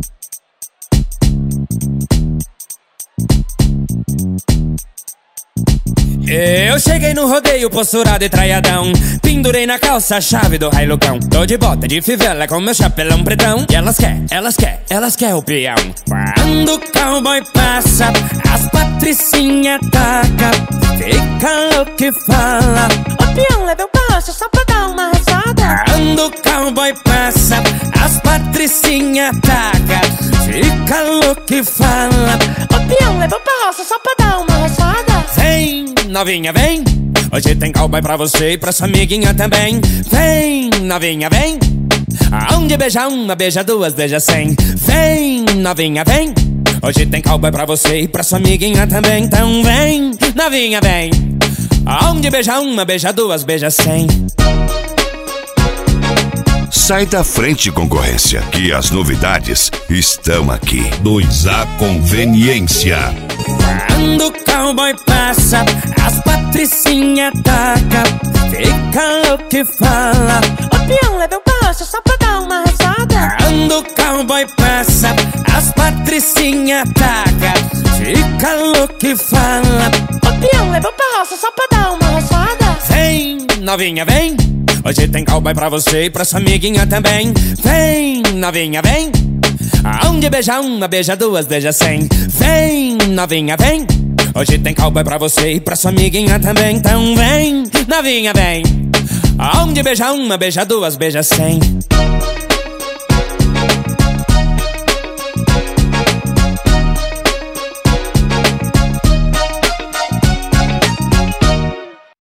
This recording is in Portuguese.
Eu cheguei no rodeio posturado e traiadão, pendurei na calça a chave do railucão. Tô de bota de fivela com meu chapelão pretão. E elas quer o peão. Quando o cowboy passa, as patricinha taca, fica louco e fala: o peão leva eu passo só pra dar uma rezada. Quando o cowboy passa, as patricinha taca, fica louco e fala: o peão leva eu passo só pra dar uma rezada. Vem, novinha, vem, hoje tem cowboy pra você e pra sua amiguinha também. Vem, novinha, vem, aonde beija uma, beija duas, beija 100. Vem, novinha, vem, hoje tem cowboy pra você e pra sua amiguinha também. Então vem, novinha, vem, aonde beija uma, beija duas, beija 100. Sai da frente, concorrência, que as novidades estão aqui. 2A Conveniência. Quando o cowboy passa, as patricinha taca, fica louco e fala: o peão leva eu passo só pra dar uma rezada. Quando o cowboy passa, as patricinha taca, fica louco e fala: o peão leva eu passo só pra dar uma rezada. Vem, novinha, vem, hoje tem cowboy pra você e pra sua amiguinha também. Vem, novinha, vem, aonde beija uma, beija duas, beija 100. Vem, novinha, vem, hoje tem cowboy pra você e pra sua amiguinha também. Então vem, novinha, vem, aonde beija uma, beija duas, beija 100.